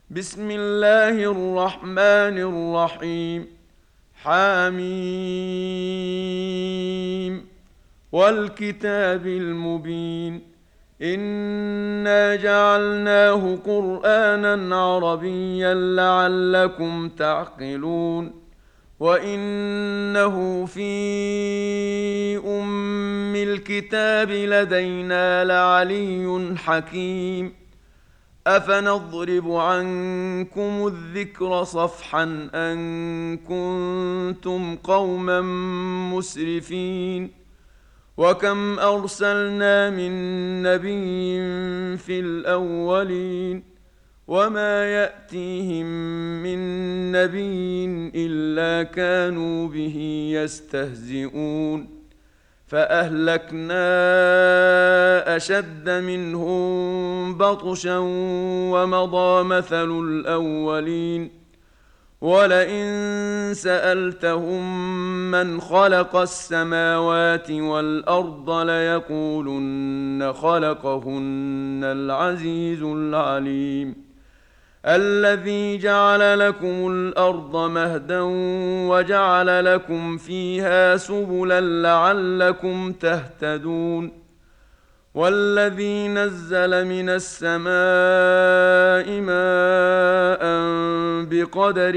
بسم الله الرحمن الرحيم. حميم والكتاب المبين. إنا جعلناه قرآنا عربيا لعلكم تعقلون. وإنه في أم الكتاب لدينا لعلي حكيم. أفنضرب عنكم الذكر صفحا أن كنتم قوما مسرفين. وكم أرسلنا من نبي في الأولين وما يأتيهم من نبي إلا كانوا به يستهزئون. فأهلكنا أشد منهم بطشا ومضى مثل الأولين. ولئن سألتهم من خلق السماوات والأرض ليقولن خلقهن العزيز العليم. الذي جعل لكم الأرض مهدا وجعل لكم فيها سبلا لعلكم تهتدون. والذي نزل من السماء ماء بقدر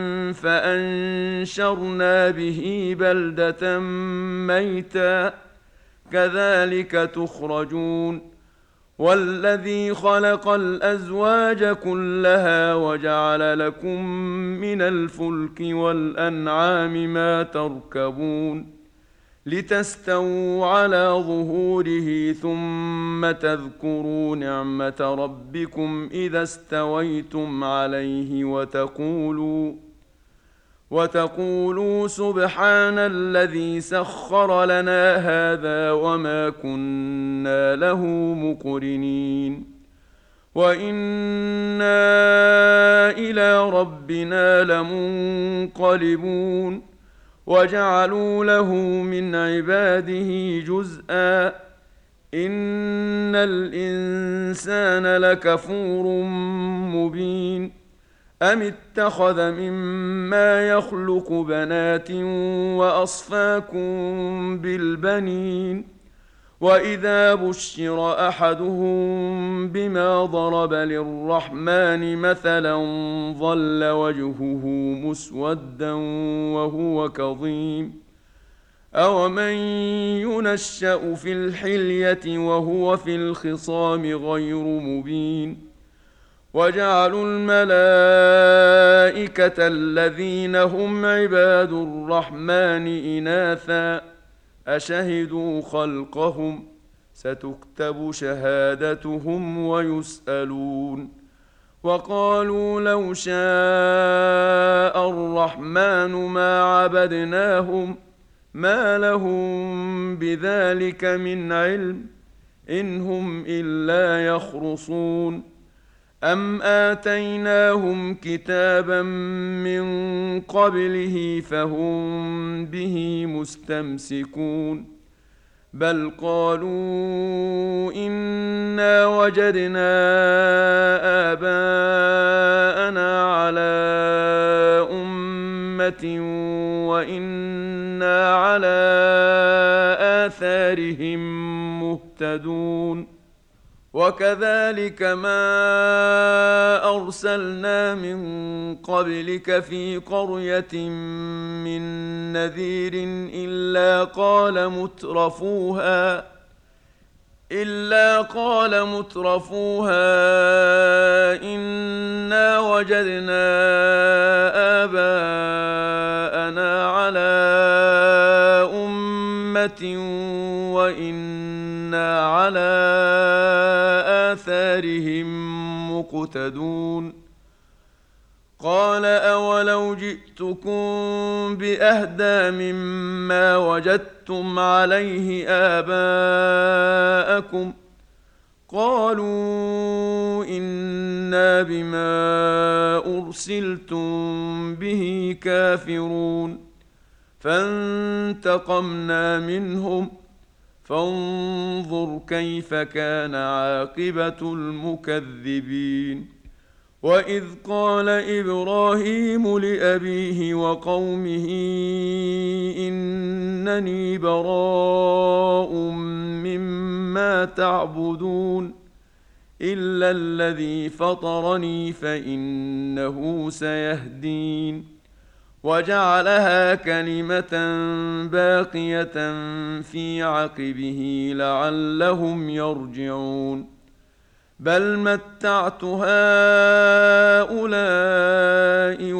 فأنشرنا به بلدة ميتا كذلك تخرجون. والذي خلق الأزواج كلها وجعل لكم من الفلك والأنعام ما تركبون لتستووا على ظهوره ثم تذكروا نعمة ربكم إذا استويتم عليه وتقولوا سبحان الذي سخر لنا هذا وما كنا له مقرنين. وإنا إلى ربنا لمنقلبون. وجعلوا له من عباده جزءا إن الإنسان لكفور مبين. أم اتخذ مما يخلق بنات وأصفاكم بالبنين. وإذا بشر أحدهم بما ضرب للرحمن مثلا ظل وجهه مسودا وهو كظيم. أومن ينشأ في الحلية وهو في الخصام غير مبين. وجعلوا الملائكة الذين هم عباد الرحمن إناثا أشهدوا خلقهم ستكتب شهادتهم ويسألون. وقالوا لو شاء الرحمن ما عبدناهم ما لهم بذلك من علم إن هم إلا يخرصون. أم آتيناهم كتابا من قبله فهم به مستمسكون. بل قالوا إنا وجدنا آباءنا على أمة وإنا على آثارهم مهتدون. وكذلك ما أرسلنا من قبلك في قرية من نذير إلا قال مترفوها إنا وجدنا آباءنا على أمة وإنا على آثارهم مقتدون. قال أولو جئتكم بأهدى مما وجدتم عليه آباءكم قالوا إنا بما أرسلتم به كافرون. فانتقمنا منهم فانظر كيف كان عاقبة المكذبين. وإذ قال إبراهيم لأبيه وقومه إنني براء مما تعبدون إلا الذي فطرني فإنه سيهدين وجعلها كلمة باقية في عقبه لعلهم يرجعون بل متعت هؤلاء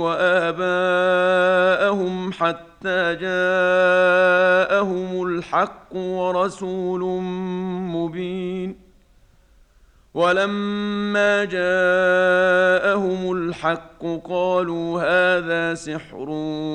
وآباءهم حتى جاءهم الحق ورسول مبين ولما جاءهم الحق قالوا هذا سحر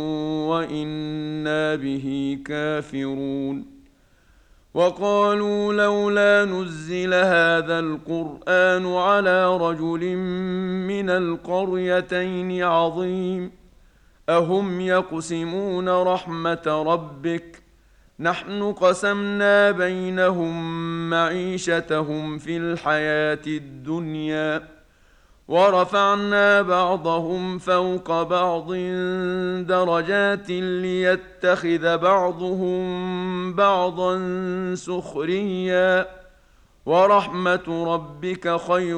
وإنا به كافرون وقالوا لولا نزل هذا القرآن على رجل من القريتين عظيم أهم يقسمون رحمة ربك نحن قسمنا بينهم معيشتهم في الحياة الدنيا ورفعنا بعضهم فوق بعض درجات ليتخذ بعضهم بعضا سخريا ورحمة ربك خير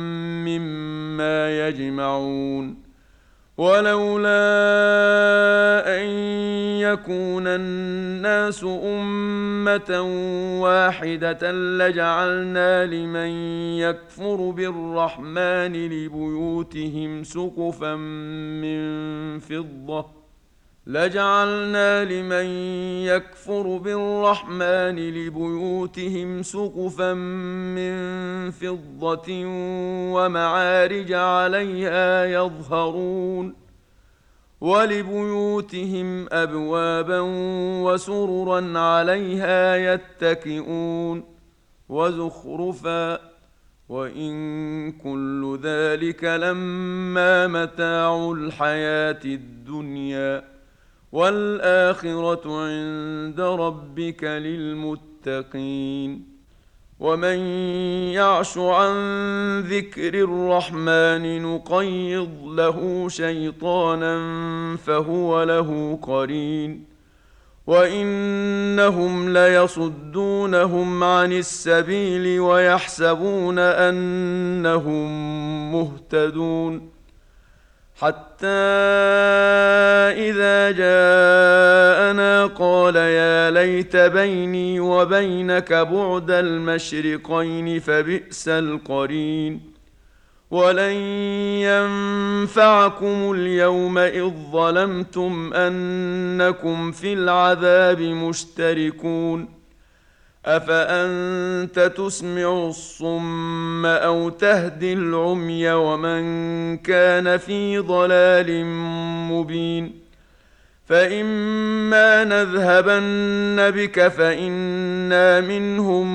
مما يجمعون ولولا أن يكون الناس أمة واحدة لجعلنا لمن يكفر بالرحمن لبيوتهم سقفا من فضة ومعارج عليها يظهرون ولبيوتهم أبوابا وسررا عليها يتكئون وزخرفا وإن كل ذلك لما متاع الحياة الدنيا والآخرة عند ربك للمتقين ومن يعش عن ذكر الرحمن نقيض له شيطانا فهو له قرين وإنهم ليصدونهم عن السبيل ويحسبون أنهم مهتدون حتى إذا جاءنا قال يا ليت بيني وبينك بعد المشرقين فبئس القرين ولن ينفعكم اليوم إذ ظلمتم أنكم في العذاب مشتركون أفأنت تسمع الصم أو تهدي العمي ومن كان في ضلال مبين فإما نذهبن بك فإنا منهم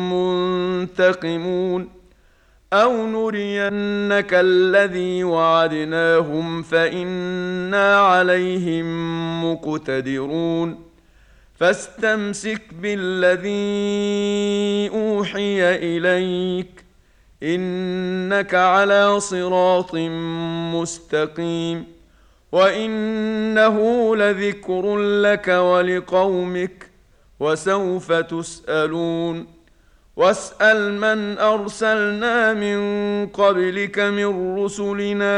منتقمون أو نرينك الذي وعدناهم فإنا عليهم مقتدرون فاستمسك بالذي أوحي إليك إنك على صراط مستقيم وإنه لذكر لك ولقومك وسوف تسألون واسأل من أرسلنا من قبلك من رسلنا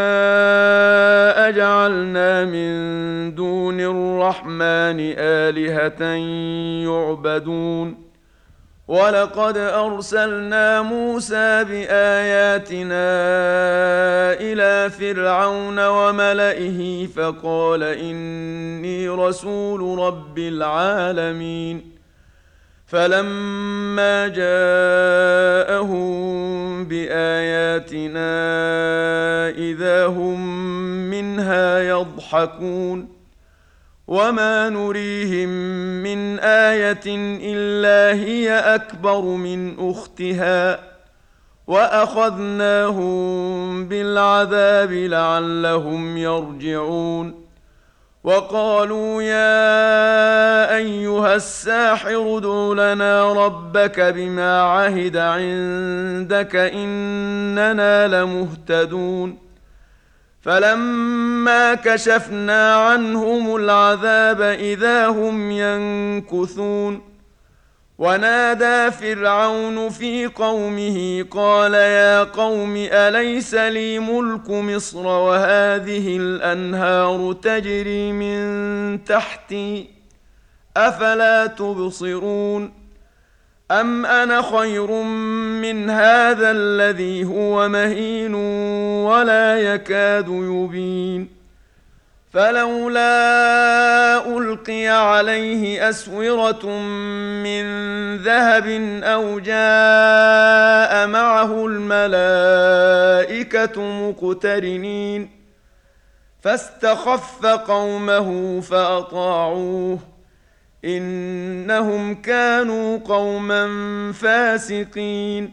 أجعلنا من دون الرحمن آلهة يعبدون ولقد أرسلنا موسى بآياتنا إلى فرعون وملئه فقال إني رسول رب العالمين فلما جاءهم بآياتنا إذا هم منها يضحكون وما نريهم من آية إلا هي أكبر من أختها وأخذناهم بالعذاب لعلهم يرجعون وقالوا يا أيها الساحر ادع لنا ربك بما عهد عندك إننا لمهتدون فلما كشفنا عنهم العذاب إذا هم ينكثون ونادى فرعون في قومه قال يا قوم أليس لي ملك مصر وهذه الأنهار تجري من تحتي أفلا تبصرون أم أنا خير من هذا الذي هو مهين ولا يكاد يبين فلولا ألقي عليه أسورة من ذهب أو جاء معه الملائكة مقترنين فاستخف قومه فأطاعوه إنهم كانوا قوما فاسقين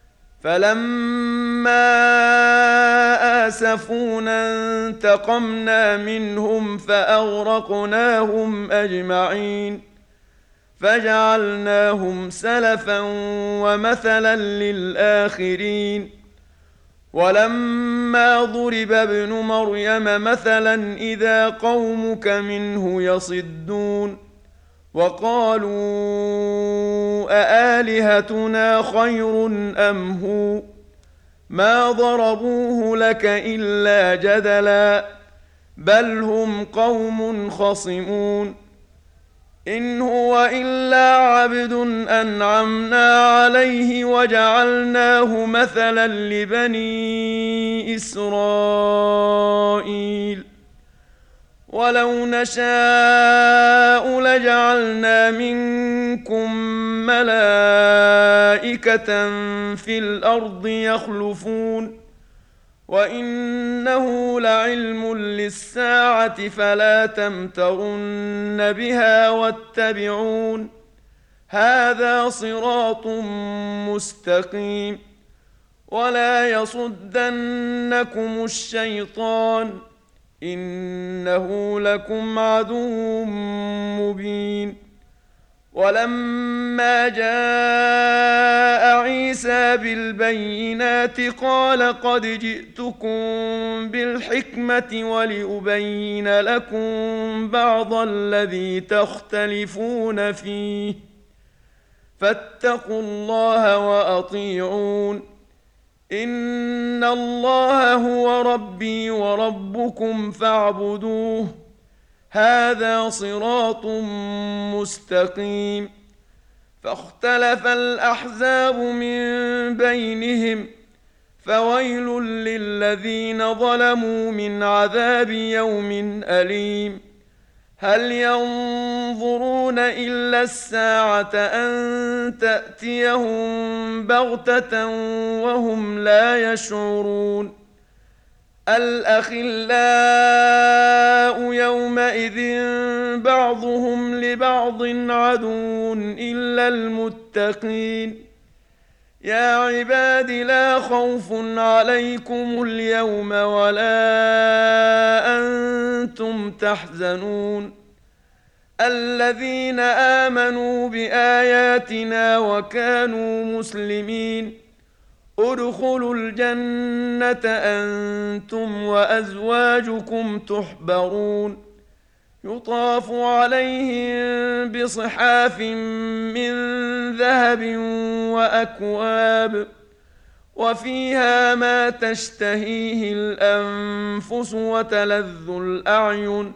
فلما آسفونا انتقمنا منهم فأغرقناهم أجمعين فجعلناهم سلفا ومثلا للآخرين ولما ضرب ابن مريم مثلا إذا قومك منه يصدون وقالوا أآلهتنا خير أم هو ما ضربوه لك إلا جدلا بل هم قوم خصمون إن هو إلا عبد أنعمنا عليه وجعلناه مثلا لبني إسرائيل ولو نشاء لجعلنا منكم ملائكة في الأرض يخلفون وإنه لعلم للساعة فلا تمترن بها واتبعون هذا صراط مستقيم ولا يصدنكم الشيطان إنه لكم عدو مبين ولما جاء عيسى بالبينات قال قد جئتكم بالحكمة ولأبين لكم بعض الذي تختلفون فيه فاتقوا الله وأطيعون إن الله هو ربي وربكم فاعبدوه هذا صراط مستقيم فاختلف الأحزاب من بينهم فويل للذين ظلموا من عذاب يوم أليم هل ينظرون إلا الساعة أن تأتيهم بغتة وهم لا يشعرون الأخلاء يومئذ بعضهم لبعض عدو إلا المتقين يا عباد لا خوف عليكم اليوم ولا أنتم تحزنون الذين آمنوا بآياتنا وكانوا مسلمين ادخلوا الجنة أنتم وأزواجكم تحبرون يطاف عليهم بصحاف من ذهب وأكواب وفيها ما تشتهيه الأنفس وتلذ الأعين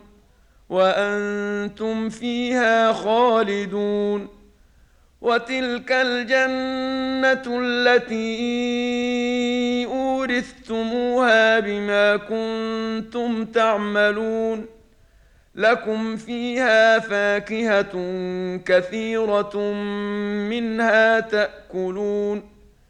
وأنتم فيها خالدون وتلك الجنة التي أورثتموها بما كنتم تعملون لكم فيها فاكهة كثيرة منها تأكلون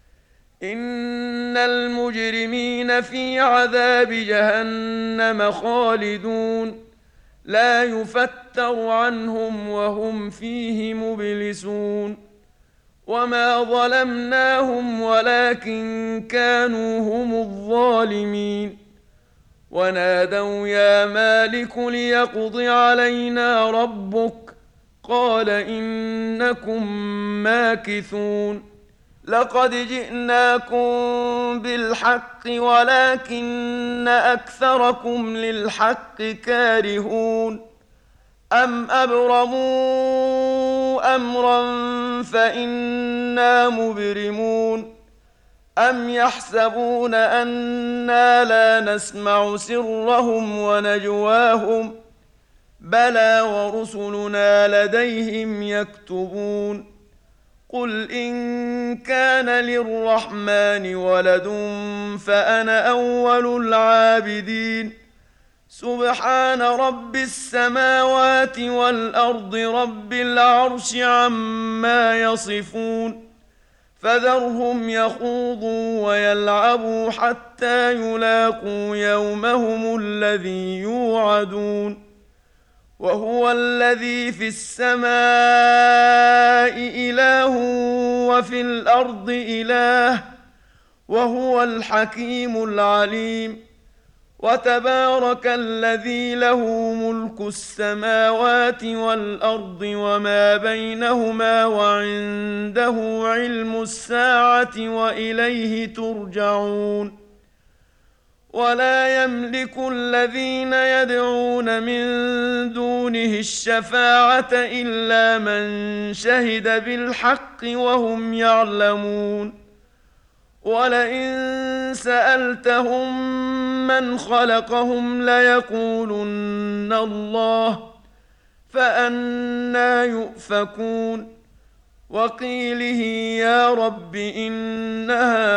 إن المجرمين في عذاب جهنم خالدون لا يفتر عنهم وهم فيه مبلسون وما ظلمناهم ولكن كانوا هم الظالمين ونادوا يا مالك ليقض علينا ربك قال إنكم ماكثون لقد جئناكم بالحق ولكن أكثركم للحق كارهون أم أبرموا أمرا فإنا مبرمون أم يحسبون أنا لا نسمع سرهم ونجواهم بلى ورسلنا لديهم يكتبون قل إن كان للرحمن ولد فأنا أول العابدين سبحان رب السماوات والأرض رب العرش عما يصفون فذرهم يخوضوا ويلعبوا حتى يلاقوا يومهم الذي يوعدون وهو الذي في السماء إله وفي الأرض إله وهو الحكيم العليم وتبارك الذي له ملك السماوات والأرض وما بينهما وعنده علم الساعة وإليه ترجعون ولا يملك الذين يدعون من دونه الشفاعة إلا من شهد بالحق وهم يعلمون ولئن سألتهم من خلقهم ليقولن الله فأنى يؤفكون وقيله يا رب إن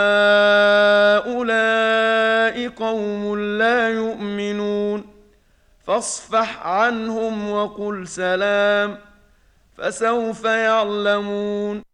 هؤلاء قوم لا يؤمنون فاصفح عنهم وقل سلام فسوف يعلمون